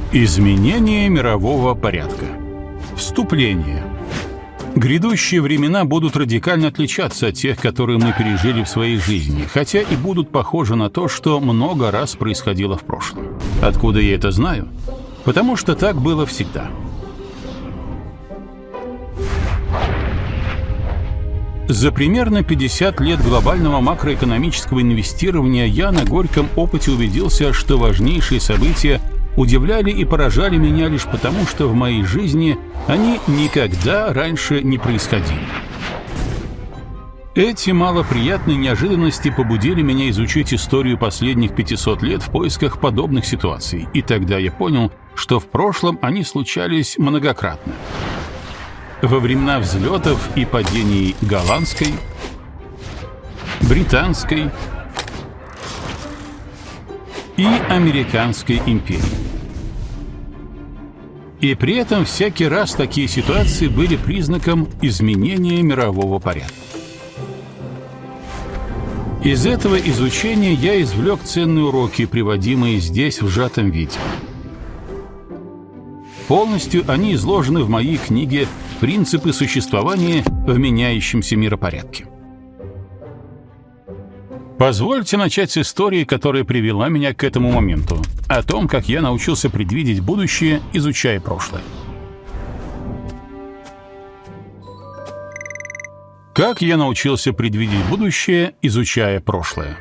Изменение мирового порядка. Вступление. Грядущие времена будут радикально отличаться от тех, которые мы пережили в своей жизни, хотя и будут похожи на то, что много раз происходило в прошлом. Откуда я это знаю? Потому что так было всегда. За примерно 50 лет глобального макроэкономического инвестирования я на горьком опыте убедился, что важнейшие события удивляли и поражали меня лишь потому, что в моей жизни они никогда раньше не происходили. Эти малоприятные неожиданности побудили меня изучить историю последних 500 лет в поисках подобных ситуаций, и тогда я понял, что в прошлом они случались многократно. Во времена взлетов и падений голландской, британской и американской империи. И при этом всякий раз такие ситуации были признаком изменения мирового порядка. Из этого изучения я извлек ценные уроки, приводимые здесь в сжатом виде. Полностью они изложены в моей книге «Принципы существования в меняющемся миропорядке». Позвольте начать с истории, которая привела меня к этому моменту, о том, как я научился предвидеть будущее, изучая прошлое. Как я научился предвидеть будущее, изучая прошлое?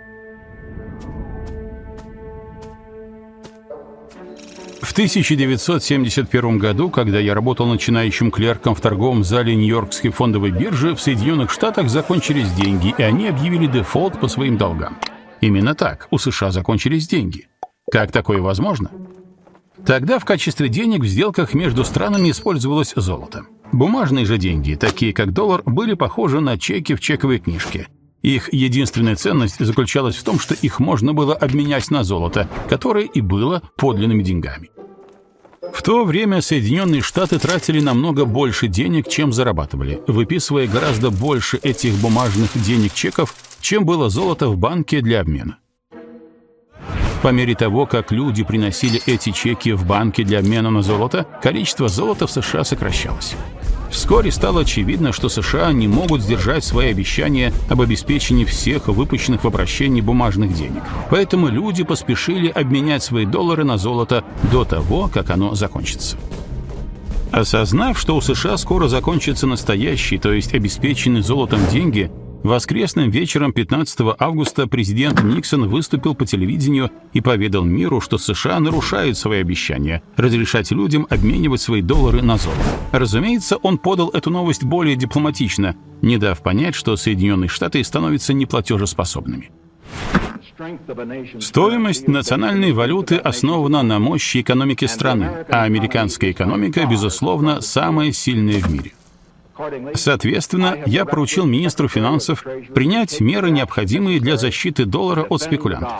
В 1971 году, когда я работал начинающим клерком в торговом зале Нью-Йоркской фондовой биржи, в Соединенных Штатах закончились деньги, и они объявили дефолт по своим долгам. Именно так, у США закончились деньги. Как такое возможно? Тогда в качестве денег в сделках между странами использовалось золото. Бумажные же деньги, такие как доллар, были похожи на чеки в чековой книжке. Их единственная ценность заключалась в том, что их можно было обменять на золото, которое и было подлинными деньгами. В то время Соединенные Штаты тратили намного больше денег, чем зарабатывали, выписывая гораздо больше этих бумажных денег-чеков, чем было золото в банке для обмена. По мере того, как люди приносили эти чеки в банки для обмена на золото, количество золота в США сокращалось. Вскоре стало очевидно, что США не могут сдержать свои обещания об обеспечении всех выпущенных в обращении бумажных денег. Поэтому люди поспешили обменять свои доллары на золото до того, как оно закончится. Осознав, что у США скоро закончатся настоящие, то есть обеспеченные золотом деньги, воскресным вечером 15 августа президент Никсон выступил по телевидению и поведал миру, что США нарушают свои обещания разрешать людям обменивать свои доллары на золото. Разумеется, он подал эту новость более дипломатично, не дав понять, что Соединенные Штаты становятся неплатежеспособными. Стоимость национальной валюты основана на мощи экономики страны, а американская экономика, безусловно, самая сильная в мире. Соответственно, я поручил министру финансов принять меры, необходимые для защиты доллара от спекулянтов.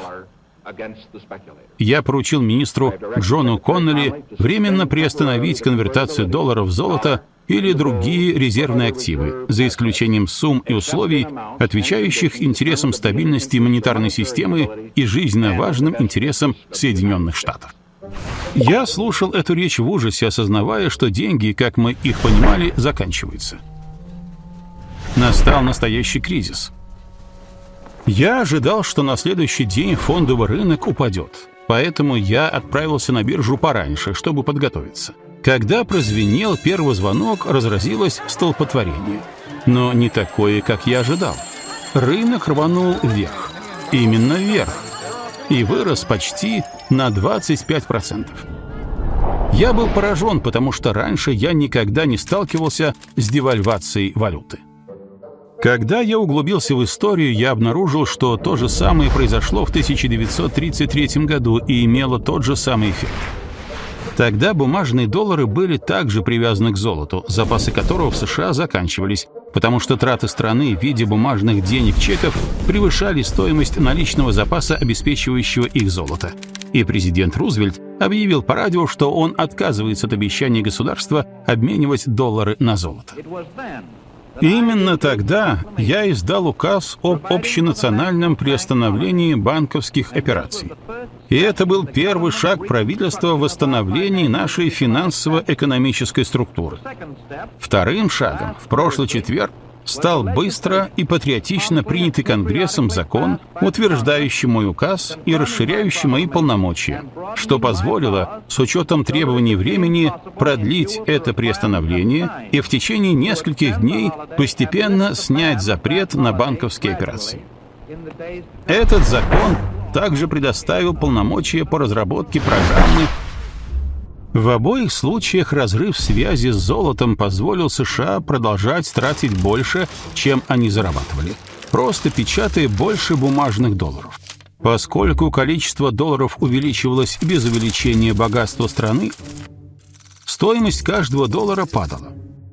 Я поручил министру Джону Коннелли временно приостановить конвертацию доллара в золото или другие резервные активы, за исключением сумм и условий, отвечающих интересам стабильности монетарной системы и жизненно важным интересам Соединенных Штатов. Я слушал эту речь в ужасе, осознавая, что деньги, как мы их понимали, заканчиваются. Настал настоящий кризис. Я ожидал, что на следующий день фондовый рынок упадет, поэтому я отправился на биржу пораньше, чтобы подготовиться. Когда прозвенел первый звонок, разразилось столпотворение. Но не такое, как я ожидал. Рынок рванул вверх. Именно вверх. И вырос почти на 25%. Я был поражен, потому что раньше я никогда не сталкивался с девальвацией валюты. Когда я углубился в историю, я обнаружил, что то же самое произошло в 1933 году и имело тот же самый эффект. Тогда бумажные доллары были также привязаны к золоту, запасы которого в США заканчивались, потому что траты страны в виде бумажных денег-чеков превышали стоимость наличного запаса, обеспечивающего их золото. И президент Рузвельт объявил по радио, что он отказывается от обещания государства обменивать доллары на золото. Именно тогда я издал указ об общенациональном приостановлении банковских операций. И это был первый шаг правительства в восстановлении нашей финансово-экономической структуры. Вторым шагом в прошлый четверг стал быстро и патриотично принятый Конгрессом закон, утверждающий мой указ и расширяющий мои полномочия, что позволило, с учетом требований времени, продлить это приостановление и в течение нескольких дней постепенно снять запрет на банковские операции. Этот закон также предоставил полномочия по разработке программы. В обоих случаях разрыв связи с золотом позволил США продолжать тратить больше, чем они зарабатывали, просто печатая больше бумажных долларов. Поскольку количество долларов увеличивалось без увеличения богатства страны, стоимость каждого доллара падала.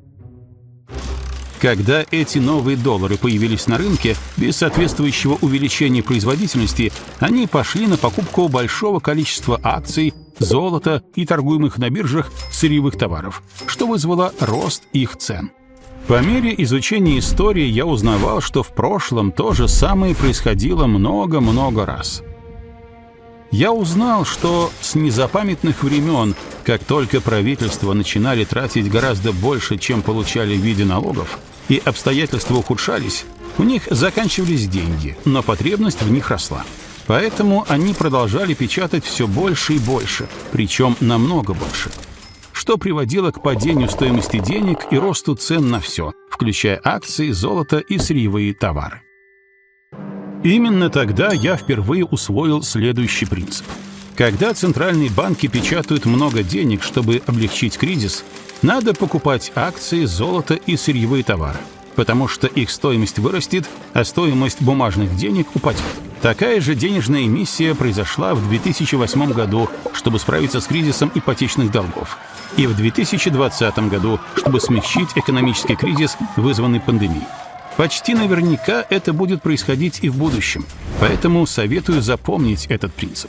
Когда эти новые доллары появились на рынке, без соответствующего увеличения производительности, они пошли на покупку большого количества акций, золота и торгуемых на биржах сырьевых товаров, что вызвало рост их цен. По мере изучения истории я узнавал, что в прошлом то же самое происходило много-много раз. Я узнал, что с незапамятных времен, как только правительства начинали тратить гораздо больше, чем получали в виде налогов, и обстоятельства ухудшались, у них заканчивались деньги, но потребность в них росла. Поэтому они продолжали печатать все больше и больше, причем намного больше, что приводило к падению стоимости денег и росту цен на все, включая акции, золото и сырьевые товары. Именно тогда я впервые усвоил следующий принцип. Когда центральные банки печатают много денег, чтобы облегчить кризис, надо покупать акции, золото и сырьевые товары, потому что их стоимость вырастет, а стоимость бумажных денег упадет. Такая же денежная эмиссия произошла в 2008 году, чтобы справиться с кризисом ипотечных долгов, и в 2020 году, чтобы смягчить экономический кризис, вызванный пандемией. Почти наверняка это будет происходить и в будущем, поэтому советую запомнить этот принцип.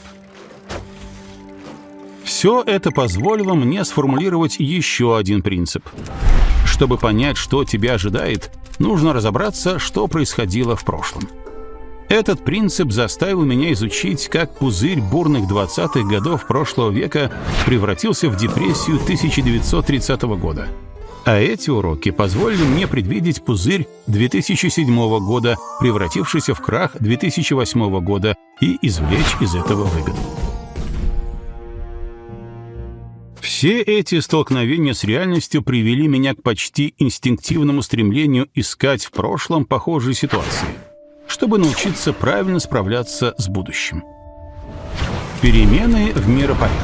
Все это позволило мне сформулировать еще один принцип. Чтобы понять, что тебя ожидает, нужно разобраться, что происходило в прошлом. Этот принцип заставил меня изучить, как пузырь бурных 20-х годов прошлого века превратился в депрессию 1930 года. А эти уроки позволили мне предвидеть пузырь 2007 года, превратившийся в крах 2008 года, и извлечь из этого выгоду. Все эти столкновения с реальностью привели меня к почти инстинктивному стремлению искать в прошлом похожие ситуации, чтобы научиться правильно справляться с будущим. Перемены в миропорядке.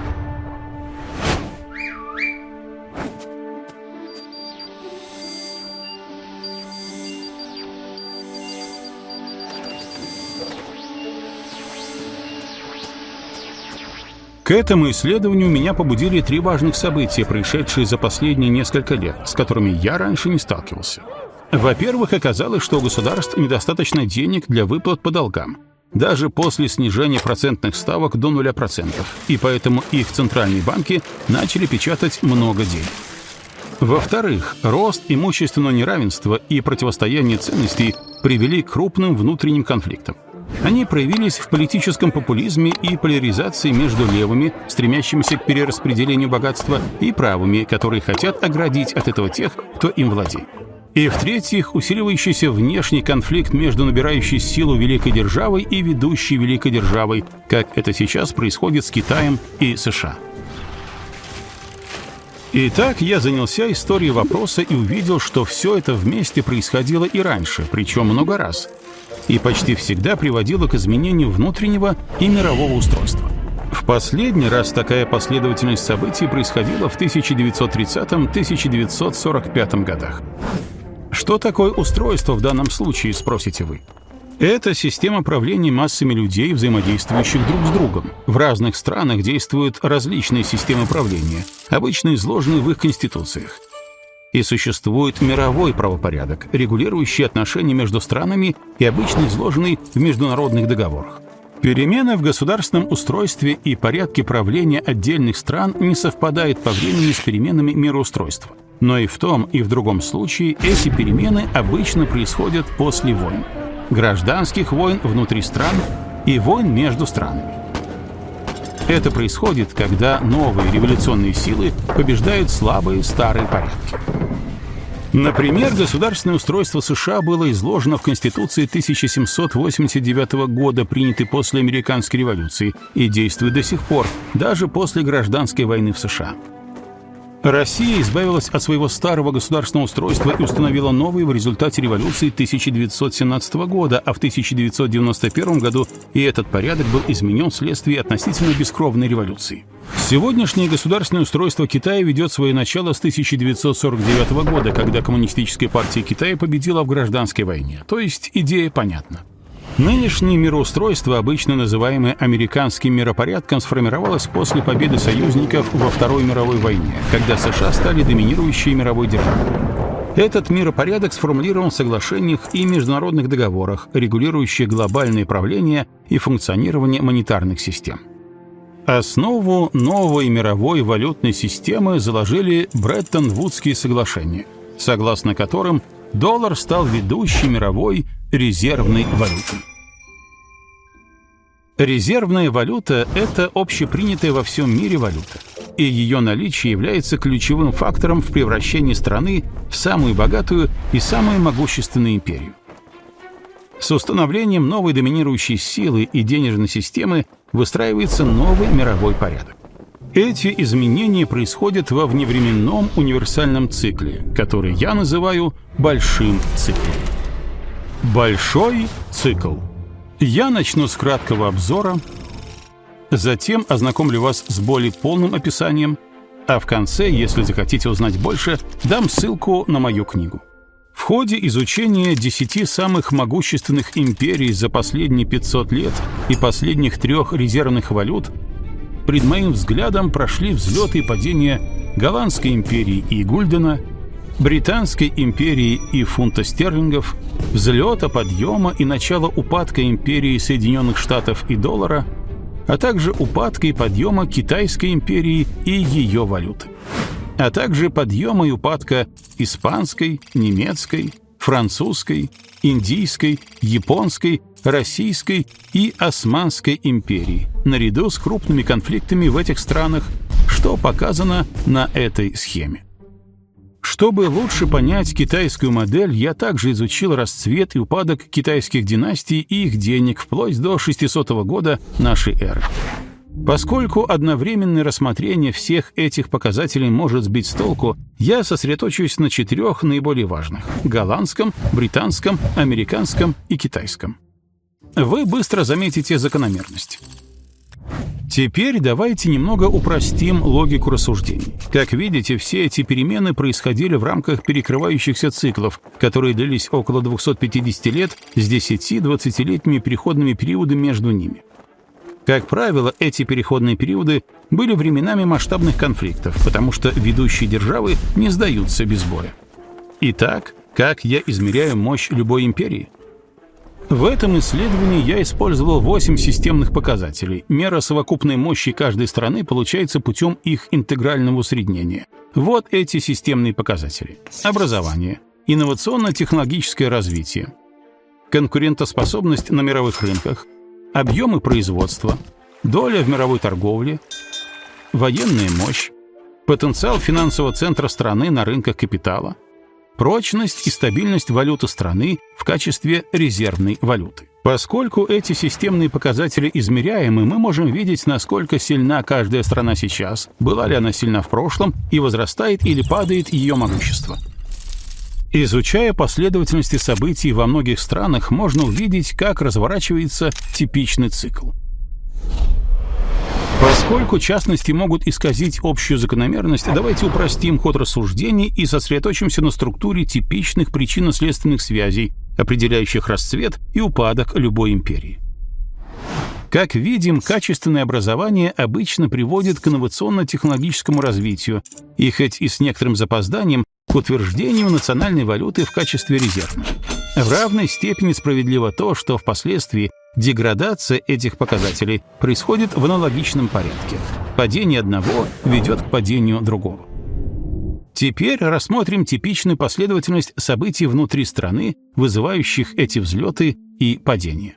К этому исследованию меня побудили три важных события, происшедшие за последние несколько лет, с которыми я раньше не сталкивался. Во-первых, оказалось, что у государств недостаточно денег для выплат по долгам, даже после снижения процентных ставок до 0%, и поэтому их центральные банки начали печатать много денег. Во-вторых, рост имущественного неравенства и противостояние ценностей привели к крупным внутренним конфликтам. Они проявились в политическом популизме и поляризации между левыми, стремящимися к перераспределению богатства, и правыми, которые хотят оградить от этого тех, кто им владеет. И в-третьих, усиливающийся внешний конфликт между набирающей силу великой державой и ведущей великой державой, как это сейчас происходит с Китаем и США. Итак, я занялся историей вопроса и увидел, что все это вместе происходило и раньше, причем много раз, и почти всегда приводило к изменению внутреннего и мирового устройства. В последний раз такая последовательность событий происходила в 1930-1945 годах. Что такое устройство в данном случае, спросите вы? Это система правления массами людей, взаимодействующих друг с другом. В разных странах действуют различные системы правления, обычно изложенные в их конституциях. И существует мировой правопорядок, регулирующий отношения между странами и обычно изложенный в международных договорах. Перемены в государственном устройстве и порядке правления отдельных стран не совпадают по времени с переменами мироустройства. Но и в том, и в другом случае эти перемены обычно происходят после войн. Гражданских войн внутри стран и войн между странами. Это происходит, когда новые революционные силы побеждают слабые старые порядки. Например, государственное устройство США было изложено в Конституции 1789 года, принятой после Американской революции, и действует до сих пор, даже после гражданской войны в США. Россия избавилась от своего старого государственного устройства и установила новое в результате революции 1917 года, а в 1991 году и этот порядок был изменен вследствие относительно бескровной революции. Сегодняшнее государственное устройство Китая ведет свое начало с 1949 года, когда Коммунистическая партия Китая победила в гражданской войне, то есть идея понятна. Нынешнее мироустройство, обычно называемое американским миропорядком, сформировалось после победы союзников во Второй мировой войне, когда США стали доминирующей мировой державой. Этот миропорядок сформулирован в соглашениях и международных договорах, регулирующих глобальное правление и функционирование монетарных систем. Основу новой мировой валютной системы заложили Бреттон-Вудские соглашения, согласно которым доллар стал ведущей мировой резервной валютой. Резервная валюта – это общепринятая во всем мире валюта, и ее наличие является ключевым фактором в превращении страны в самую богатую и самую могущественную империю. С установлением новой доминирующей силы и денежной системы выстраивается новый мировой порядок. Эти изменения происходят во вневременном универсальном цикле, который я называю большим циклом. Большой цикл. Я начну с краткого обзора, затем ознакомлю вас с более полным описанием, а в конце, если захотите узнать больше, дам ссылку на мою книгу. В ходе изучения 10 самых могущественных империй за последние 500 лет и последних 3 резервных валют пред моим взглядом прошли взлеты и падения Голландской империи и гульдена, Британской империи и фунта стерлингов, взлета, подъема и начала упадка империи Соединенных Штатов и доллара, а также упадка и подъема Китайской империи и ее валюты, а также подъема и упадка испанской, немецкой, французской, индийской, японской, российской и османской империи, наряду с крупными конфликтами в этих странах, что показано на этой схеме. Чтобы лучше понять китайскую модель, я также изучил расцвет и упадок китайских династий и их денег вплоть до 600 года нашей эры. Поскольку одновременное рассмотрение всех этих показателей может сбить с толку, я сосредоточусь на 4 наиболее важных – голландском, британском, американском и китайском. Вы быстро заметите закономерность. Теперь давайте немного упростим логику рассуждений. Как видите, все эти перемены происходили в рамках перекрывающихся циклов, которые длились около 250 лет с 10-20-летними переходными периодами между ними. Как правило, эти переходные периоды были временами масштабных конфликтов, потому что ведущие державы не сдаются без боя. Итак, как я измеряю мощь любой империи? В этом исследовании я использовал 8 системных показателей. Мера совокупной мощи каждой страны получается путем их интегрального усреднения. Вот эти системные показатели. Образование, инновационно-технологическое развитие, конкурентоспособность на мировых рынках, объемы производства, доля в мировой торговле, военная мощь, потенциал финансового центра страны на рынках капитала, прочность и стабильность валюты страны в качестве резервной валюты. Поскольку эти системные показатели измеряемы, мы можем видеть, насколько сильна каждая страна сейчас, была ли она сильна в прошлом и возрастает или падает ее могущество. Изучая последовательности событий во многих странах, можно увидеть, как разворачивается типичный цикл. Поскольку частности могут исказить общую закономерность, давайте упростим ход рассуждений и сосредоточимся на структуре типичных причинно-следственных связей, определяющих расцвет и упадок любой империи. Как видим, качественное образование обычно приводит к инновационно-технологическому развитию, и хоть и с некоторым запозданием, к утверждению национальной валюты в качестве резервной. В равной степени справедливо то, что впоследствии деградация этих показателей происходит в аналогичном порядке. Падение одного ведет к падению другого. Теперь рассмотрим типичную последовательность событий внутри страны, вызывающих эти взлеты и падения.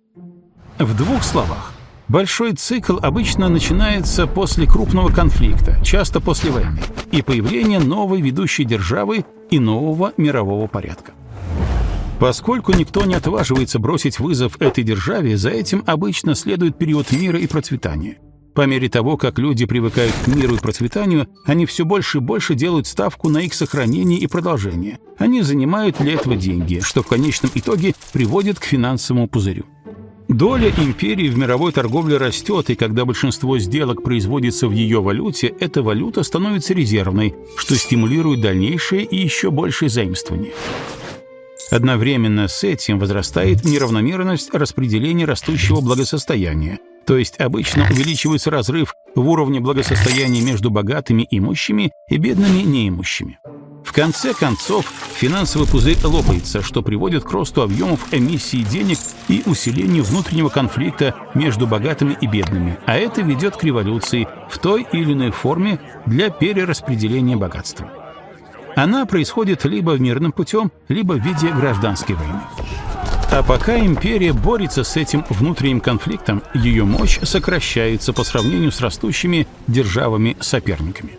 В двух словах. Большой цикл обычно начинается после крупного конфликта, часто после войны, и появления новой ведущей державы и нового мирового порядка. Поскольку никто не отваживается бросить вызов этой державе, за этим обычно следует период мира и процветания. По мере того, как люди привыкают к миру и процветанию, они все больше и больше делают ставку на их сохранение и продолжение. Они занимают для этого деньги, что в конечном итоге приводит к финансовому пузырю. Доля империи в мировой торговле растет, и когда большинство сделок производится в ее валюте, эта валюта становится резервной, что стимулирует дальнейшее и еще большее заимствование. Одновременно с этим возрастает неравномерность распределения растущего благосостояния, то есть обычно увеличивается разрыв в уровне благосостояния между богатыми имущими и бедными неимущими. В конце концов, финансовый пузырь лопается, что приводит к росту объемов эмиссии денег и усилению внутреннего конфликта между богатыми и бедными, а это ведет к революции в той или иной форме для перераспределения богатства. Она происходит либо мирным путем, либо в виде гражданской войны. А пока империя борется с этим внутренним конфликтом, ее мощь сокращается по сравнению с растущими державами-соперниками.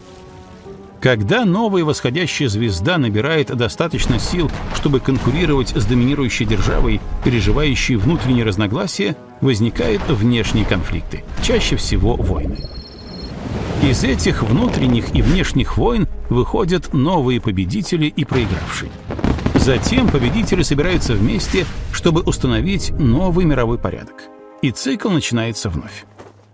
Когда новая восходящая звезда набирает достаточно сил, чтобы конкурировать с доминирующей державой, переживающей внутренние разногласия, возникают внешние конфликты, чаще всего войны. Из этих внутренних и внешних войн выходят новые победители и проигравшие. Затем победители собираются вместе, чтобы установить новый мировой порядок. И цикл начинается вновь.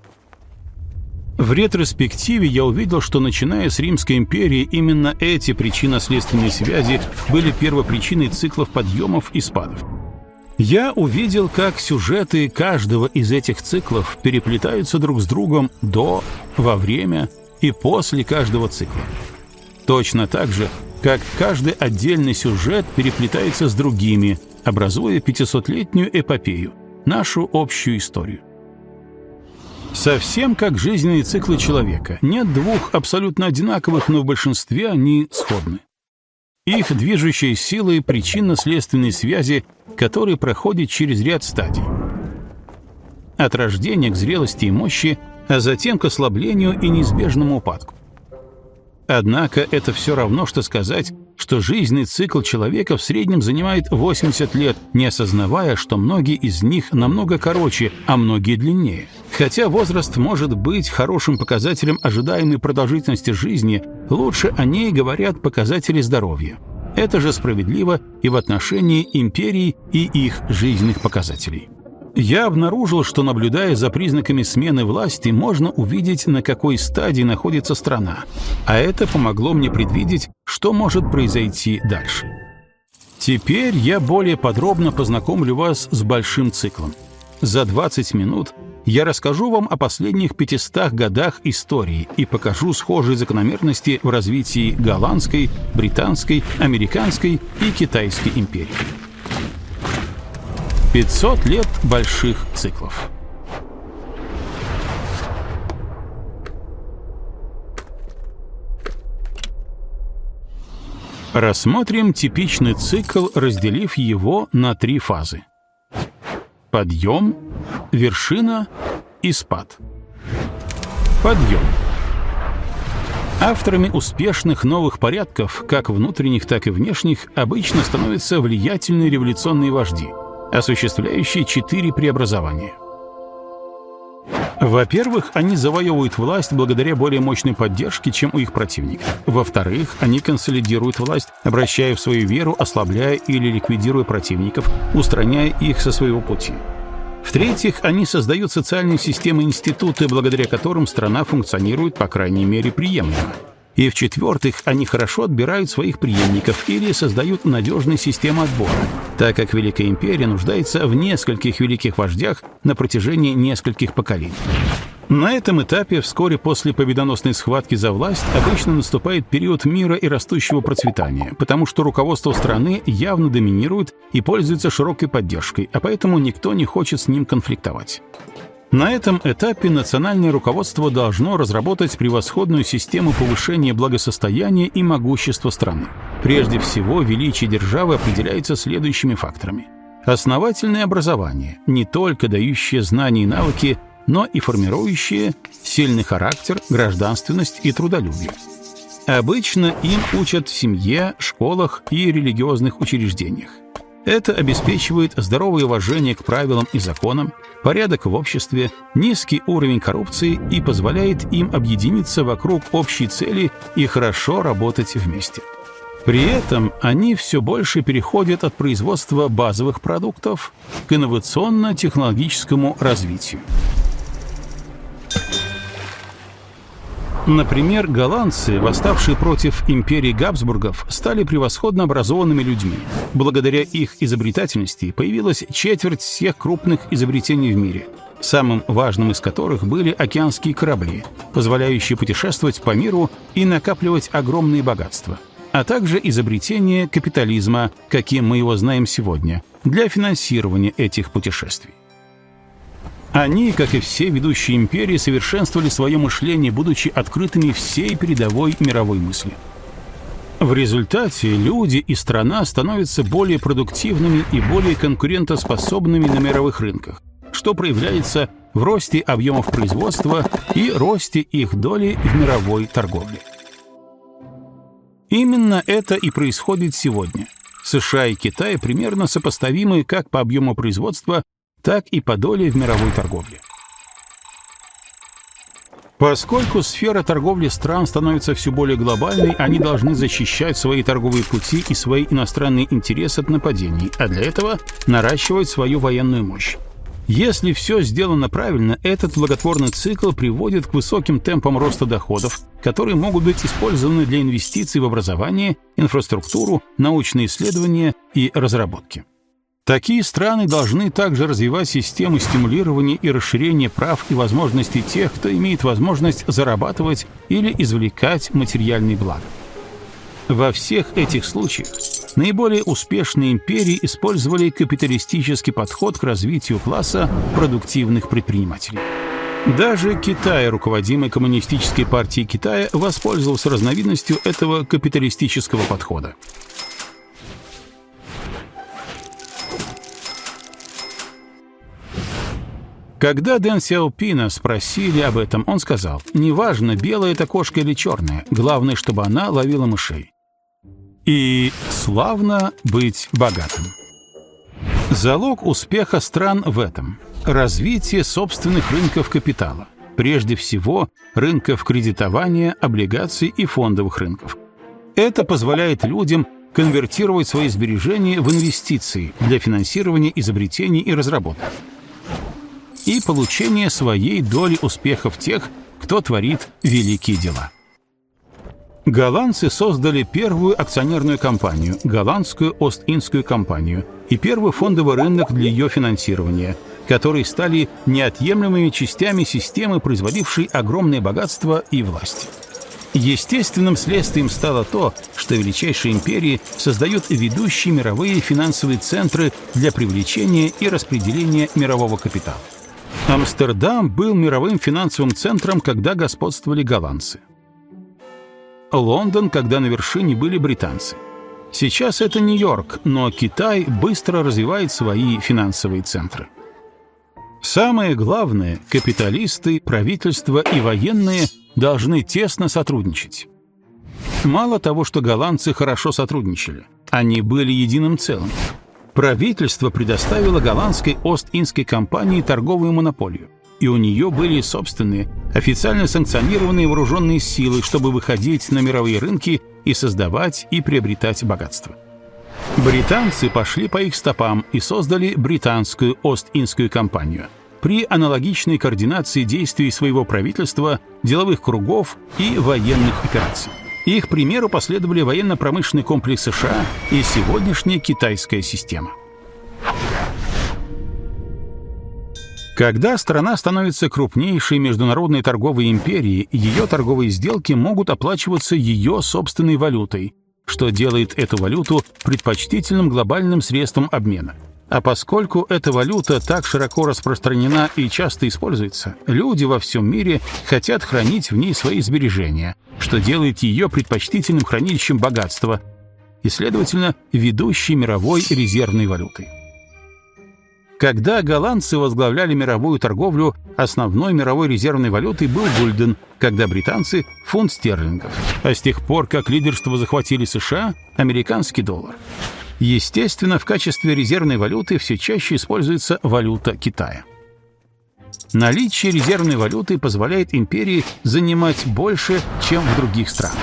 В ретроспективе я увидел, что начиная с Римской империи именно эти причинно-следственные связи были первопричиной циклов подъемов и спадов. Я увидел, как сюжеты каждого из этих циклов переплетаются друг с другом до, во время и после каждого цикла. Точно так же, как каждый отдельный сюжет переплетается с другими, образуя 500-летнюю эпопею, нашу общую историю. Совсем как жизненные циклы человека. Нет двух абсолютно одинаковых, но в большинстве они сходны. Их движущие силы — причинно-следственные связи, которые проходят через ряд стадий. От рождения к зрелости и мощи, а затем к ослаблению и неизбежному упадку. Однако это все равно, что сказать, что жизненный цикл человека в среднем занимает 80 лет, не осознавая, что многие из них намного короче, а многие длиннее. Хотя возраст может быть хорошим показателем ожидаемой продолжительности жизни, лучше о ней говорят показатели здоровья. Это же справедливо и в отношении империй и их жизненных показателей. Я обнаружил, что, наблюдая за признаками смены власти, можно увидеть, на какой стадии находится страна, а это помогло мне предвидеть, что может произойти дальше. Теперь я более подробно познакомлю вас с большим циклом. За 20 минут я расскажу вам о последних 500 годах истории и покажу схожие закономерности в развитии голландской, британской, американской и китайской империй. 500 лет больших циклов. Рассмотрим типичный цикл, разделив его на 3 фазы. Подъем, вершина и спад. Подъем. Авторами успешных новых порядков, как внутренних, так и внешних, обычно становятся влиятельные революционные вожди, осуществляющие 4 преобразования. Во-первых, они завоевывают власть благодаря более мощной поддержке, чем у их противников. Во-вторых, они консолидируют власть, обращая в свою веру, ослабляя или ликвидируя противников, устраняя их со своего пути. В-третьих, они создают социальные системы и институты, благодаря которым страна функционирует, по крайней мере, приемлемо. И в-четвертых, они хорошо отбирают своих преемников или создают надежные системы отбора, так как Великая империя нуждается в нескольких великих вождях на протяжении нескольких поколений. На этом этапе, вскоре после победоносной схватки за власть, обычно наступает период мира и растущего процветания, потому что руководство страны явно доминирует и пользуется широкой поддержкой, а поэтому никто не хочет с ним конфликтовать. На этом этапе национальное руководство должно разработать превосходную систему повышения благосостояния и могущества страны. Прежде всего, величие державы определяется следующими факторами. Основательное образование, не только дающее знания и навыки, но и формирующее сильный характер, гражданственность и трудолюбие. Обычно им учат в семье, школах и религиозных учреждениях. Это обеспечивает здоровое уважение к правилам и законам, порядок в обществе, низкий уровень коррупции и позволяет им объединиться вокруг общей цели и хорошо работать вместе. При этом они все больше переходят от производства базовых продуктов к инновационно-технологическому развитию. Например, голландцы, восставшие против империи Габсбургов, стали превосходно образованными людьми. Благодаря их изобретательности появилась четверть всех крупных изобретений в мире, самым важным из которых были океанские корабли, позволяющие путешествовать по миру и накапливать огромные богатства, а также изобретение капитализма, каким мы его знаем сегодня, для финансирования этих путешествий. Они, как и все ведущие империи, совершенствовали свое мышление, будучи открытыми всей передовой мировой мысли. В результате люди и страна становятся более продуктивными и более конкурентоспособными на мировых рынках, что проявляется в росте объемов производства и росте их доли в мировой торговле. Именно это и происходит сегодня. США и Китай примерно сопоставимы как по объему производства, так и по доле в мировой торговле. Поскольку сфера торговли стран становится все более глобальной, они должны защищать свои торговые пути и свои иностранные интересы от нападений, а для этого наращивать свою военную мощь. Если все сделано правильно, этот благотворный цикл приводит к высоким темпам роста доходов, которые могут быть использованы для инвестиций в образование, инфраструктуру, научные исследования и разработки. Такие страны должны также развивать системы стимулирования и расширения прав и возможностей тех, кто имеет возможность зарабатывать или извлекать материальные блага. Во всех этих случаях наиболее успешные империи использовали капиталистический подход к развитию класса продуктивных предпринимателей. Даже Китай, руководимый Коммунистической партией Китая, воспользовался разновидностью этого капиталистического подхода. Когда Дэн Сяопина спросили об этом, он сказал: «Неважно, белая это кошка или черная, главное, чтобы она ловила мышей». И славно быть богатым. Залог успеха стран в этом – развитие собственных рынков капитала, прежде всего рынков кредитования, облигаций и фондовых рынков. Это позволяет людям конвертировать свои сбережения в инвестиции для финансирования изобретений и разработок и получения своей доли успехов тех, кто творит великие дела. Голландцы создали первую акционерную компанию, голландскую Ост-Индскую компанию, и первый фондовый рынок для ее финансирования, которые стали неотъемлемыми частями системы, производившей огромное богатство и власть. Естественным следствием стало то, что величайшие империи создают ведущие мировые финансовые центры для привлечения и распределения мирового капитала. Амстердам был мировым финансовым центром, когда господствовали голландцы. Лондон, когда на вершине были британцы. Сейчас это Нью-Йорк, но Китай быстро развивает свои финансовые центры. Самое главное, капиталисты, правительства и военные должны тесно сотрудничать. Мало того, что голландцы хорошо сотрудничали, они были единым целым. Правительство предоставило голландской Ост-Индской компании торговую монополию, и у нее были собственные, официально санкционированные вооруженные силы, чтобы выходить на мировые рынки и создавать и приобретать богатство. Британцы пошли по их стопам и создали британскую Ост-Индскую компанию при аналогичной координации действий своего правительства, деловых кругов и военных операций. Их примеру последовали военно-промышленный комплекс США и сегодняшняя китайская система. Когда страна становится крупнейшей международной торговой империей, ее торговые сделки могут оплачиваться ее собственной валютой, что делает эту валюту предпочтительным глобальным средством обмена. А поскольку эта валюта так широко распространена и часто используется, люди во всем мире хотят хранить в ней свои сбережения, что делает ее предпочтительным хранилищем богатства и, следовательно, ведущей мировой резервной валютой. Когда голландцы возглавляли мировую торговлю, основной мировой резервной валютой был гульден, когда британцы — фунт стерлингов. А с тех пор, как лидерство захватили США, американский доллар. Естественно, в качестве резервной валюты все чаще используется валюта Китая. Наличие резервной валюты позволяет империи занимать больше, чем в других странах.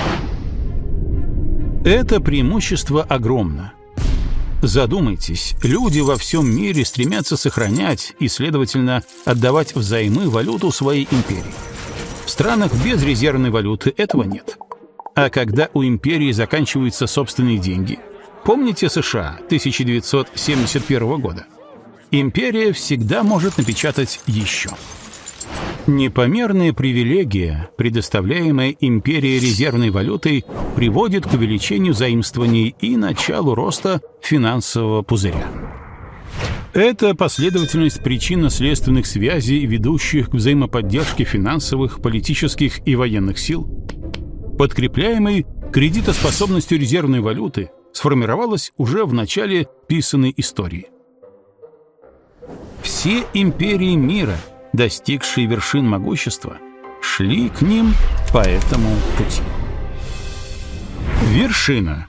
Это преимущество огромно. Задумайтесь, люди во всем мире стремятся сохранять и, следовательно, отдавать взаймы валюту своей империи. В странах без резервной валюты этого нет. А когда у империи заканчиваются собственные деньги, помните США 1971 года? Империя всегда может напечатать еще. Непомерная привилегия, предоставляемая империей резервной валютой, приводит к увеличению заимствований и началу роста финансового пузыря. Это последовательность причинно-следственных связей, ведущих к взаимоподдержке финансовых, политических и военных сил, подкрепляемой кредитоспособностью резервной валюты, сформировалась уже в начале писанной истории. Все империи мира, достигшие вершин могущества, шли к ним по этому пути. Вершина.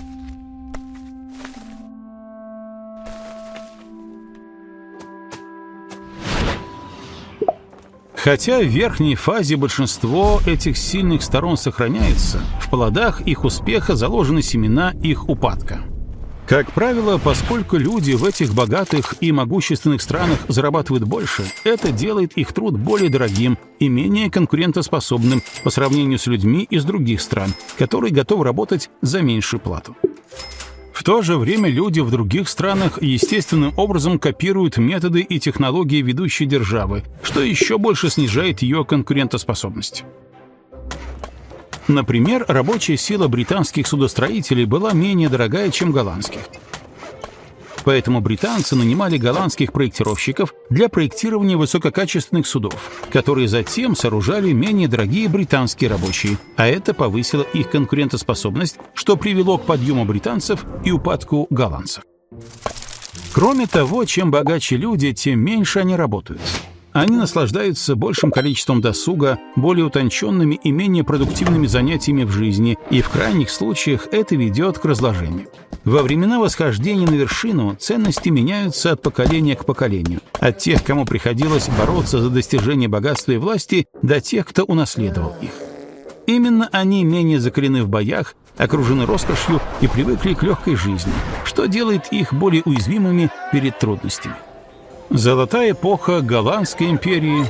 Хотя в верхней фазе большинство этих сильных сторон сохраняется, в плодах их успеха заложены семена их упадка. Как правило, поскольку люди в этих богатых и могущественных странах зарабатывают больше, это делает их труд более дорогим и менее конкурентоспособным по сравнению с людьми из других стран, которые готовы работать за меньшую плату. В то же время люди в других странах естественным образом копируют методы и технологии ведущей державы, что еще больше снижает ее конкурентоспособность. Например, рабочая сила британских судостроителей была менее дорогая, чем голландских. Поэтому британцы нанимали голландских проектировщиков для проектирования высококачественных судов, которые затем сооружали менее дорогие британские рабочие, а это повысило их конкурентоспособность, что привело к подъему британцев и упадку голландцев. Кроме того, чем богаче люди, тем меньше они работают. Они наслаждаются большим количеством досуга, более утонченными и менее продуктивными занятиями в жизни, и в крайних случаях это ведет к разложению. Во времена восхождения на вершину ценности меняются от поколения к поколению, от тех, кому приходилось бороться за достижение богатства и власти, до тех, кто унаследовал их. Именно они менее закалены в боях, окружены роскошью и привыкли к легкой жизни, что делает их более уязвимыми перед трудностями. Золотая эпоха Голландской империи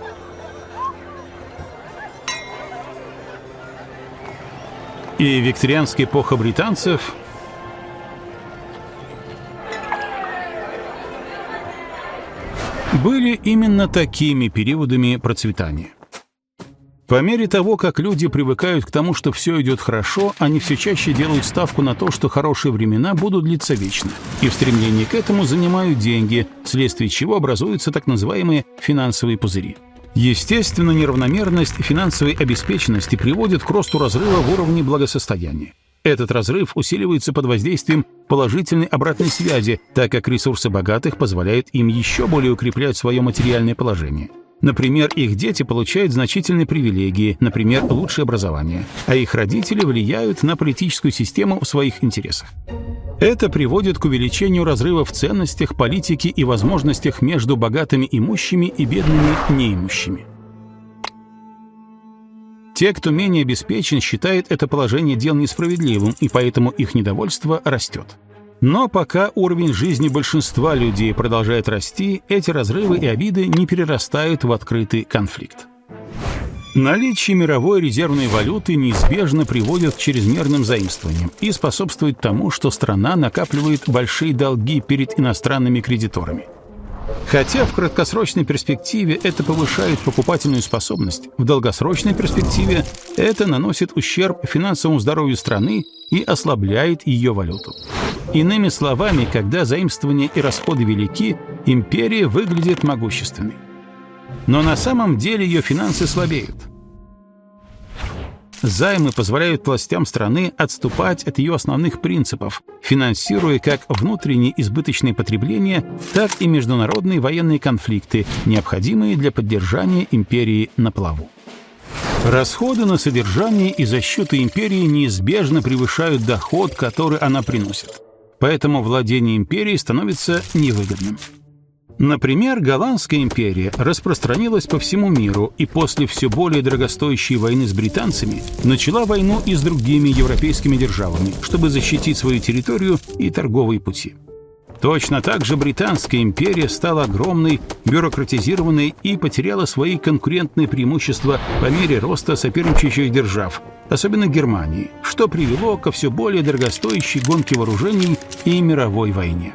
и викторианская эпоха британцев были именно такими периодами процветания. По мере того, как люди привыкают к тому, что все идет хорошо, они все чаще делают ставку на то, что хорошие времена будут длиться вечно, и в стремлении к этому занимают деньги, вследствие чего образуются так называемые финансовые пузыри. Естественно, неравномерность финансовой обеспеченности приводит к росту разрыва в уровне благосостояния. Этот разрыв усиливается под воздействием положительной обратной связи, так как ресурсы богатых позволяют им еще более укреплять свое материальное положение. Например, их дети получают значительные привилегии, например, лучшее образование, а их родители влияют на политическую систему в своих интересах. Это приводит к увеличению разрыва в ценностях, политике и возможностях между богатыми имущими и бедными неимущими. Те, кто менее обеспечен, считают это положение дел несправедливым, и поэтому их недовольство растет. Но пока уровень жизни большинства людей продолжает расти, эти разрывы и обиды не перерастают в открытый конфликт. Наличие мировой резервной валюты неизбежно приводит к чрезмерным заимствованиям и способствует тому, что страна накапливает большие долги перед иностранными кредиторами. Хотя в краткосрочной перспективе это повышает покупательную способность, в долгосрочной перспективе это наносит ущерб финансовому здоровью страны и ослабляет ее валюту. Иными словами, когда заимствования и расходы велики, империя выглядит могущественной. Но на самом деле ее финансы слабеют. Займы позволяют властям страны отступать от ее основных принципов, финансируя как внутреннее избыточное потребление, так и международные военные конфликты, необходимые для поддержания империи на плаву. Расходы на содержание и защиту империи неизбежно превышают доход, который она приносит. Поэтому владение империей становится невыгодным. Например, Голландская империя распространилась по всему миру и после все более дорогостоящей войны с британцами начала войну и с другими европейскими державами, чтобы защитить свою территорию и торговые пути. Точно так же Британская империя стала огромной, бюрократизированной и потеряла свои конкурентные преимущества по мере роста соперничающих держав, особенно Германии, что привело ко все более дорогостоящей гонке вооружений и мировой войне.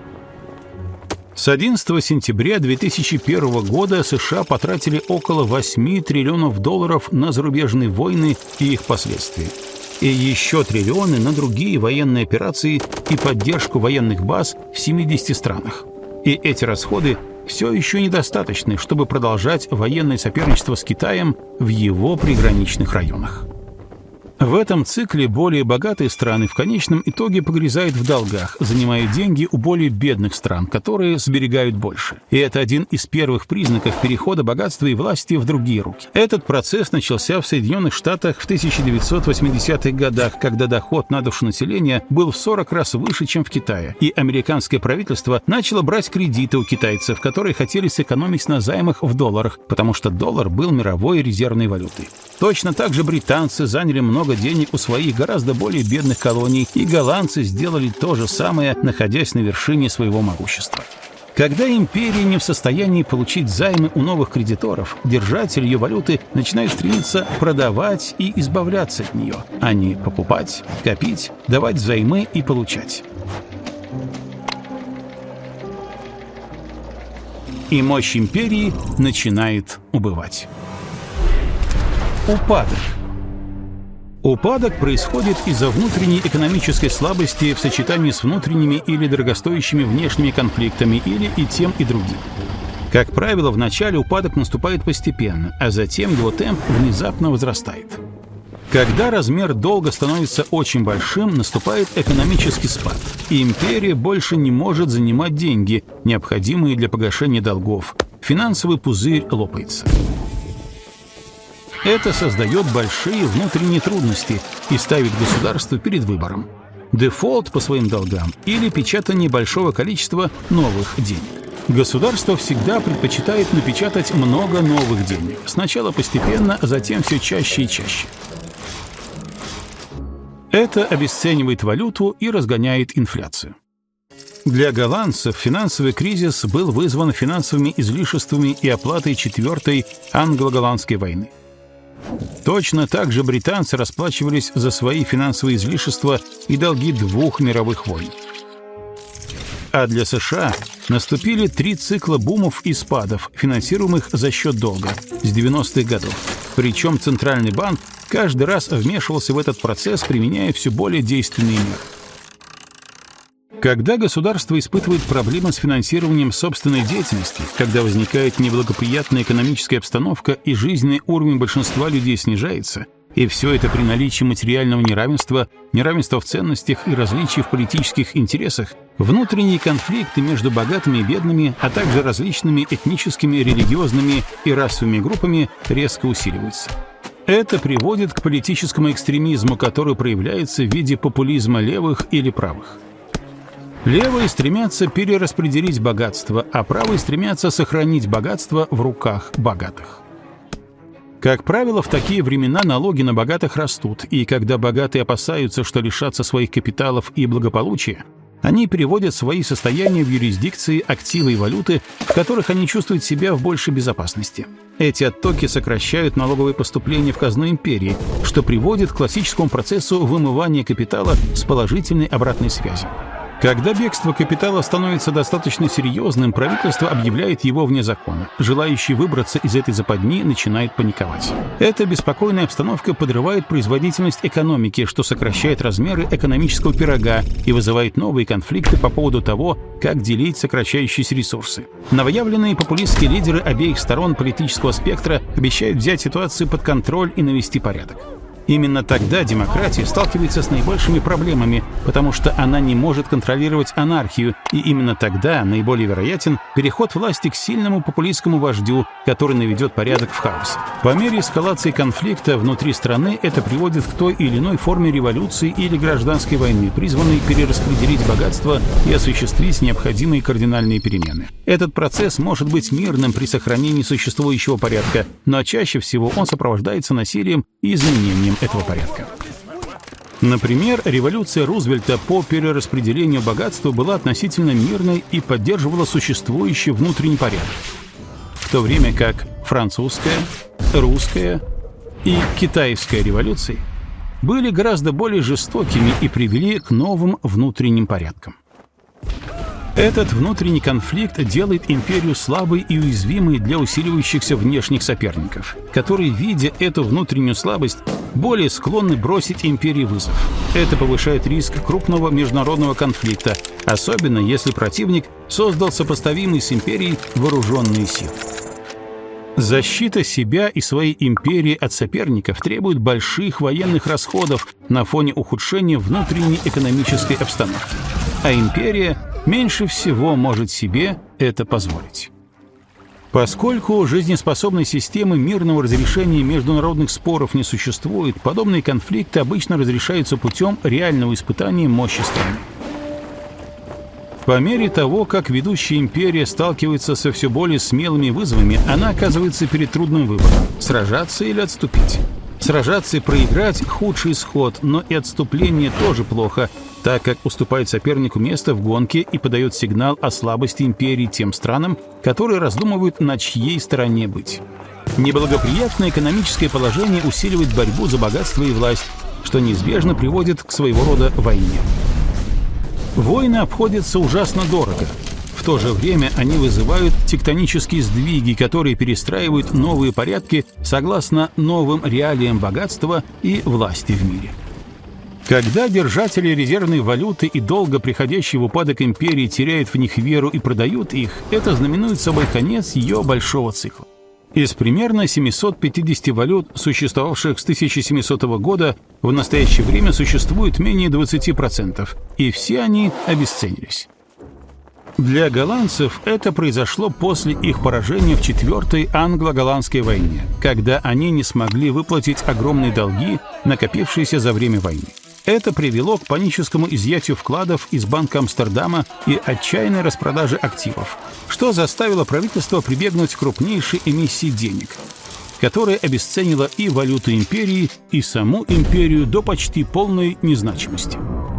С 11 сентября 2001 года США потратили около 8 триллионов долларов на зарубежные войны и их последствия, и еще триллионы на другие военные операции и поддержку военных баз в 70 странах. И эти расходы все еще недостаточны, чтобы продолжать военное соперничество с Китаем в его приграничных районах. В этом цикле более богатые страны в конечном итоге погрязают в долгах, занимая деньги у более бедных стран, которые сберегают больше. И это один из первых признаков перехода богатства и власти в другие руки. Этот процесс начался в Соединенных Штатах в 1980-х годах, когда доход на душу населения был в 40 раз выше, чем в Китае, и американское правительство начало брать кредиты у китайцев, которые хотели сэкономить на займах в долларах, потому что доллар был мировой резервной валютой. Точно так же британцы заняли много денег у своих гораздо более бедных колоний, и голландцы сделали то же самое, находясь на вершине своего могущества. Когда империя не в состоянии получить займы у новых кредиторов, держатели ее валюты начинают стремиться продавать и избавляться от нее, а не покупать, копить, давать взаймы и получать. И мощь империи начинает убывать. Упадок. Упадок происходит из-за внутренней экономической слабости в сочетании с внутренними или дорогостоящими внешними конфликтами или и тем, и другим. Как правило, в начале упадок наступает постепенно, а затем его темп внезапно возрастает. Когда размер долга становится очень большим, наступает экономический спад, и империя больше не может занимать деньги, необходимые для погашения долгов. Финансовый пузырь лопается. Это создает большие внутренние трудности и ставит государство перед выбором: дефолт по своим долгам или печатание большого количества новых денег. Государство всегда предпочитает напечатать много новых денег, сначала постепенно, а затем все чаще и чаще. Это обесценивает валюту и разгоняет инфляцию. Для голландцев финансовый кризис был вызван финансовыми излишествами и оплатой Четвертой англо-голландской войны. Точно так же британцы расплачивались за свои финансовые излишества и долги двух мировых войн. А для США наступили 3 цикла бумов и спадов, финансируемых за счет долга, с 90-х годов. Причем Центральный банк каждый раз вмешивался в этот процесс, применяя все более действенные меры. Когда государство испытывает проблемы с финансированием собственной деятельности, когда возникает неблагоприятная экономическая обстановка и жизненный уровень большинства людей снижается, и все это при наличии материального неравенства, неравенства в ценностях и различий в политических интересах, внутренние конфликты между богатыми и бедными, а также различными этническими, религиозными и расовыми группами резко усиливаются. Это приводит к политическому экстремизму, который проявляется в виде популизма левых или правых. Левые стремятся перераспределить богатство, а правые стремятся сохранить богатство в руках богатых. Как правило, в такие времена налоги на богатых растут, и когда богатые опасаются, что лишатся своих капиталов и благополучия, они переводят свои состояния в юрисдикции, активы и валюты, в которых они чувствуют себя в большей безопасности. Эти оттоки сокращают налоговые поступления в казну империи, что приводит к классическому процессу вымывания капитала с положительной обратной связью. Когда бегство капитала становится достаточно серьезным, правительство объявляет его вне закона. Желающий выбраться из этой западни начинает паниковать. Эта беспокойная обстановка подрывает производительность экономики, что сокращает размеры экономического пирога и вызывает новые конфликты по поводу того, как делить сокращающиеся ресурсы. Новоявленные популистские лидеры обеих сторон политического спектра обещают взять ситуацию под контроль и навести порядок. Именно тогда демократия сталкивается с наибольшими проблемами, потому что она не может контролировать анархию, и именно тогда наиболее вероятен переход власти к сильному популистскому вождю, который наведет порядок в хаосе. По мере эскалации конфликта внутри страны это приводит к той или иной форме революции или гражданской войны, призванной перераспределить богатство и осуществить необходимые кардинальные перемены. Этот процесс может быть мирным при сохранении существующего порядка, но чаще всего он сопровождается насилием и изменением этого порядка. Например, революция Рузвельта по перераспределению богатства была относительно мирной и поддерживала существующий внутренний порядок, в то время как французская, русская и китайская революции были гораздо более жестокими и привели к новым внутренним порядкам. Этот внутренний конфликт делает империю слабой и уязвимой для усиливающихся внешних соперников, которые, видя эту внутреннюю слабость, более склонны бросить империи вызов. Это повышает риск крупного международного конфликта, особенно если противник создал сопоставимые с империей вооруженные силы. Защита себя и своей империи от соперников требует больших военных расходов на фоне ухудшения внутренней экономической обстановки, а империя меньше всего может себе это позволить. Поскольку жизнеспособной системы мирного разрешения международных споров не существует, подобные конфликты обычно разрешаются путем реального испытания мощи страны. По мере того, как ведущая империя сталкивается со все более смелыми вызовами, она оказывается перед трудным выбором – сражаться или отступить. Сражаться и проиграть – худший исход, но и отступление тоже плохо, так как уступает сопернику место в гонке и подает сигнал о слабости империи тем странам, которые раздумывают, на чьей стороне быть. Неблагоприятное экономическое положение усиливает борьбу за богатство и власть, что неизбежно приводит к своего рода войне. Войны обходятся ужасно дорого. В то же время они вызывают тектонические сдвиги, которые перестраивают новые порядки согласно новым реалиям богатства и власти в мире. Когда держатели резервной валюты и долго приходящий в упадок империи теряют в них веру и продают их, это знаменует собой конец ее большого цикла. Из примерно 750 валют, существовавших с 1700 года, в настоящее время существует менее 20%, и все они обесценились. Для голландцев это произошло после их поражения в Четвертой англо-голландской войне, когда они не смогли выплатить огромные долги, накопившиеся за время войны. Это привело к паническому изъятию вкладов из Банка Амстердама и отчаянной распродаже активов, что заставило правительство прибегнуть к крупнейшей эмиссии денег, которая обесценила и валюту империи, и саму империю до почти полной незначимости.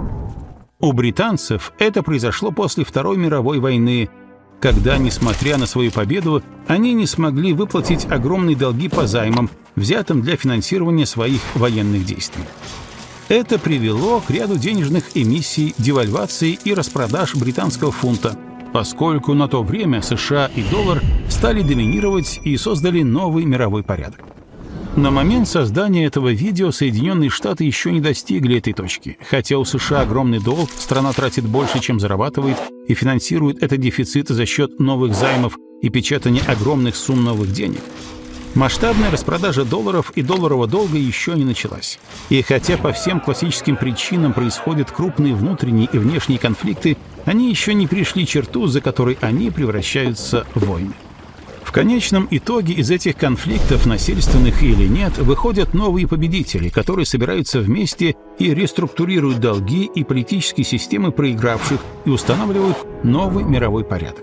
У британцев это произошло после Второй мировой войны, когда, несмотря на свою победу, они не смогли выплатить огромные долги по займам, взятым для финансирования своих военных действий. Это привело к ряду денежных эмиссий, девальваций и распродаж британского фунта, поскольку на то время США и доллар стали доминировать и создали новый мировой порядок. На момент создания этого видео Соединенные Штаты еще не достигли этой точки. Хотя у США огромный долг, страна тратит больше, чем зарабатывает, и финансирует этот дефицит за счет новых займов и печатания огромных сумм новых денег. Масштабная распродажа долларов и долларового долга еще не началась. И хотя по всем классическим причинам происходят крупные внутренние и внешние конфликты, они еще не перешли черту, за которой они превращаются в войны. В конечном итоге из этих конфликтов, насильственных или нет, выходят новые победители, которые собираются вместе и реструктурируют долги и политические системы проигравших и устанавливают новый мировой порядок.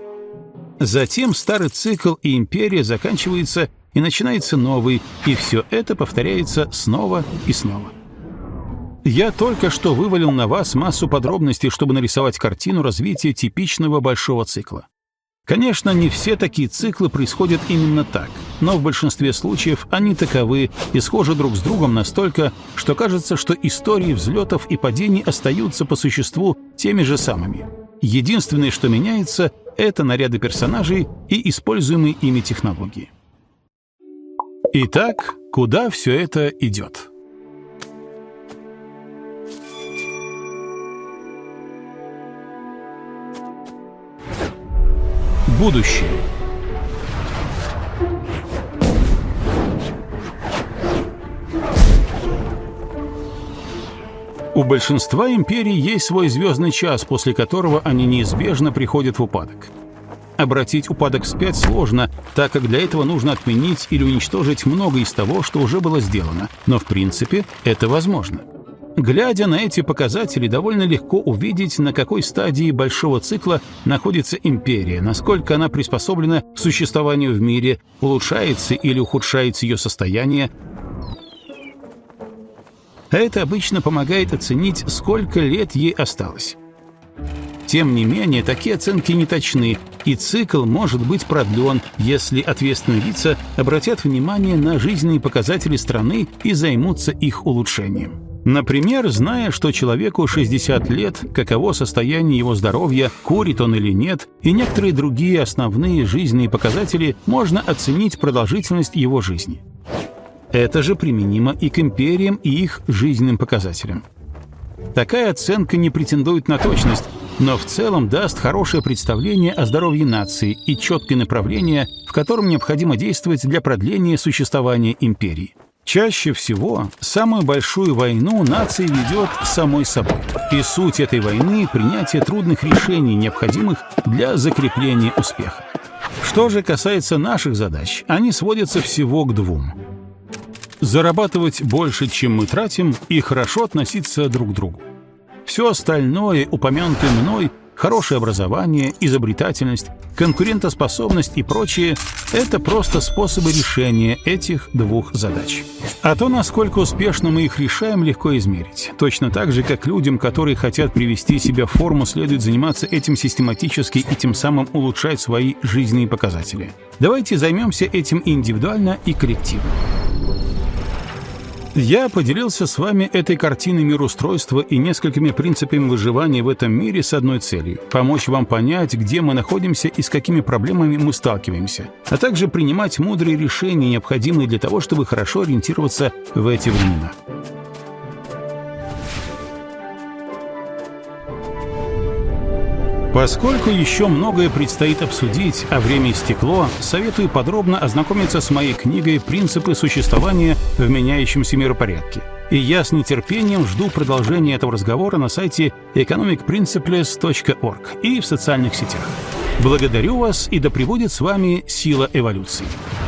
Затем старый цикл и империя заканчивается, и начинается новый, и все это повторяется снова и снова. Я только что вывалил на вас массу подробностей, чтобы нарисовать картину развития типичного большого цикла. Конечно, не все такие циклы происходят именно так, но в большинстве случаев они таковы и схожи друг с другом настолько, что кажется, что истории взлетов и падений остаются по существу теми же самыми. Единственное, что меняется, это наряды персонажей и используемые ими технологии. Итак, куда все это идет? Будущее. У большинства империй есть свой звездный час, после которого они неизбежно приходят в упадок. Обратить упадок вспять сложно, так как для этого нужно отменить или уничтожить многое из того, что уже было сделано, но в принципе это возможно. Глядя на эти показатели, довольно легко увидеть, на какой стадии большого цикла находится империя, насколько она приспособлена к существованию в мире, улучшается или ухудшается ее состояние. Это обычно помогает оценить, сколько лет ей осталось. Тем не менее, такие оценки не точны, и цикл может быть продлен, если ответственные лица обратят внимание на жизненные показатели страны и займутся их улучшением. Например, зная, что человеку 60 лет, каково состояние его здоровья, курит он или нет, и некоторые другие основные жизненные показатели, можно оценить продолжительность его жизни. Это же применимо и к империям и их жизненным показателям. Такая оценка не претендует на точность, но в целом даст хорошее представление о здоровье нации и четкое направление, в котором необходимо действовать для продления существования империи. Чаще всего самую большую войну нация ведет самой собой, и суть этой войны — принятие трудных решений, необходимых для закрепления успеха. Что же касается наших задач, они сводятся всего к двум: зарабатывать больше, чем мы тратим, и хорошо относиться друг к другу. Все остальное, упомянутое мной, хорошее образование, изобретательность, конкурентоспособность и прочее — это просто способы решения этих двух задач. А то, насколько успешно мы их решаем, легко измерить. Точно так же, как людям, которые хотят привести себя в форму, следует заниматься этим систематически и тем самым улучшать свои жизненные показатели. Давайте займемся этим индивидуально и коллективно. Я поделился с вами этой картиной мироустройства и несколькими принципами выживания в этом мире с одной целью — помочь вам понять, где мы находимся и с какими проблемами мы сталкиваемся, а также принимать мудрые решения, необходимые для того, чтобы хорошо ориентироваться в эти времена. Поскольку еще многое предстоит обсудить, а время истекло, советую подробно ознакомиться с моей книгой «Принципы существования в меняющемся миропорядке». И я с нетерпением жду продолжения этого разговора на сайте economicprinciples.org и в социальных сетях. Благодарю вас, и да пребудет с вами сила эволюции.